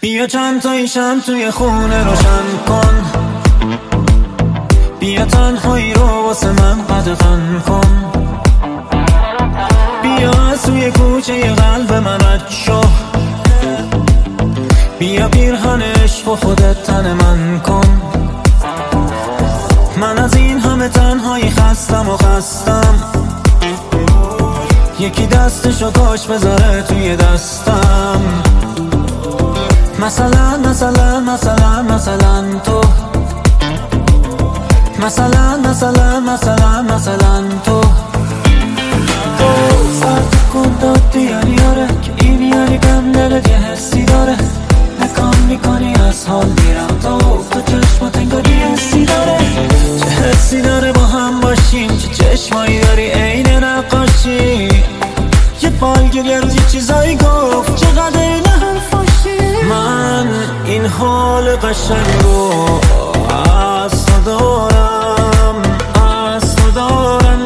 بیا چند تایی شم توی خونه روشن کن، بیا تنهایی رو واسه من قدغن کن، بیا از توی کوچه قلب من رد شو، بیا پیرهن عشق و خودت تن من کن. من از این همه تنهایی خستم و خستم، یکی دستشو کاش بذاره توی دستم. مثلا مثلا مثلا مثلا تو، مثلا مثلا مثلا مثلا تو سرت کن دادی یعنی آره که این یعنی بهم دلت یه حسی داره، نکام میکنی از حال میرم تو چشمات انگار یه حسی داره. چه حسی داره با هم باشیم، چه چشمایی داری عین نقاشی، یه بالگیر یه روزی چیزایی گفت چقدر این حرفاشی. من این حال قشنگ رو از تو دارم، از تو دارم.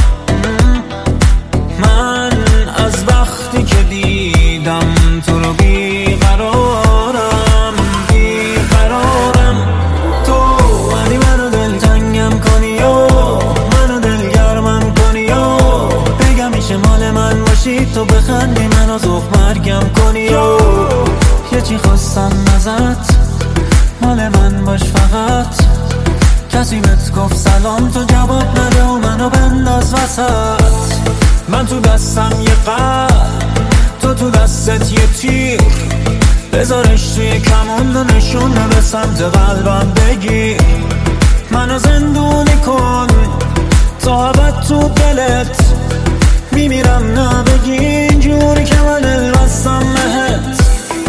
من از وقتی که دیدم تو رو بیقرارم، بیقرارم. تو ولی منو دلتنگم کنی و منو دلگرمم کنی و بگم میشه مال من باشی، تو بخندی منو ذوق مرگم کنی و یه چی خواستم ازت، مال من باش فقط. کسی بهت گفت سلام تو جواب نده و منو بنداز وسط. من تو دستم یه قلب، تو دستت یه تیر، بذارش توی کمون و نشونه به سمت قلبم بگیر. منو زندونی کن تا ابد تو دلت، میمیرم نبگی اینجوری که من البستم مهت.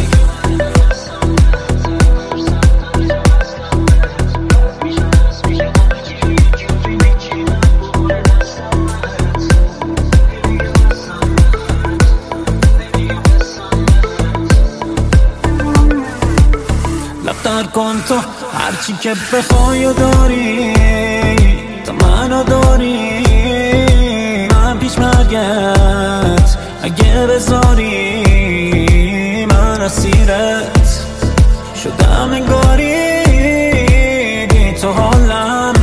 لفتر کن تو هرچی که بخوای و داری، تو منو داری. من پیش مرگت اگه بذاری، من اسیرت شدم انگاری. بی تو حالم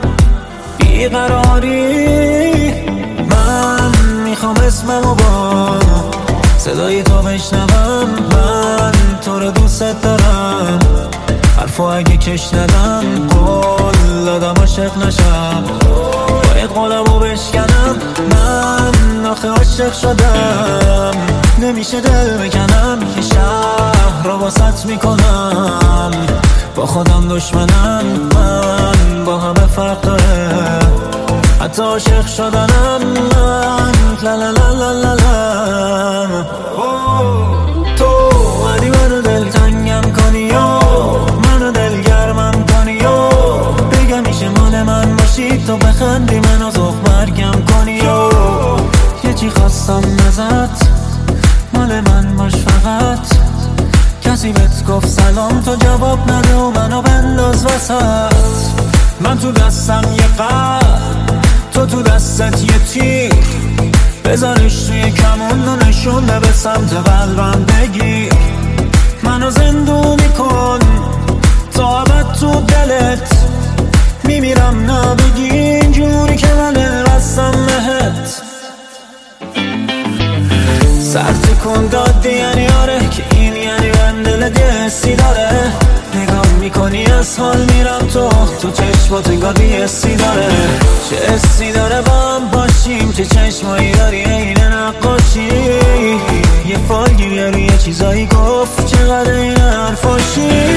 بیقراری. من میخوام اسممو با صدای تو بشنوم، من تو رو دوست دارم. حرفو اگه کش ندم قول دادم عاشق نشم، باید قولمو بشکنم. من آخه عاشق شدم، نمیشه دل بکنم. یه شهر رو واسط میکنم، با خودم دشمنم. من با همه فرق داره، حتی عاشق شدنم. من لا لا لا لا لا لا. تو ولی منو دلتنگم کنی و منو دلگرمم کنی و بگم میشه مال من باشی، تو بخندی منو ذوق مرگم کنی و یه چی خواستم ازت، مال من باش فقط. کسی بهت گفت سلام تو جواب نده و منو بنداز وسط. من تو دستم یه قلب، تو دستت یه تیر، بذارش توی کمون و نشونه به سمت قلبم بگیر. منو زندونی کن تا ابد تو دلت، میمیرم نبگی اینجوری که من البستم مهت. سرت کن دادی یعنی آره که این یعنی من دلت یه حسی داره، نگاه میکنی از حال میرم تو چشمات انگار یه حسی داره. چه حسی داره با هم باشیم، چه چشمایی داری عین نقاشی، یه فالگیر روی یه چیزایی گفت چقدر این حرفاشی.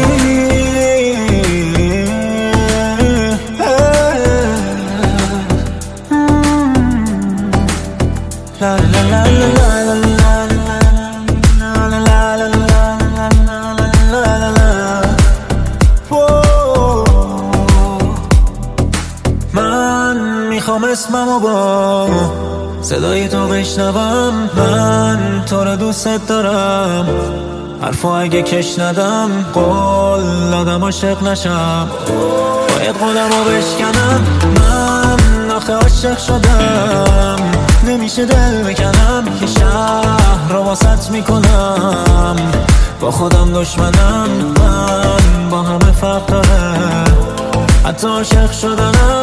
لا لا لا لا لا. میخوام اسممو با صدای تو بشنوم، من تو رو دوست دارم. حرفو اگه کش ندم قول دادم عاشق نشم، باید قولمو بشکنم. من آخه عاشق شدم، نمیشه دل بکنم. یه شهر رو واسط میکنم، با خودم دشمنم، من با همه فرق داره، حتی عاشق شدنم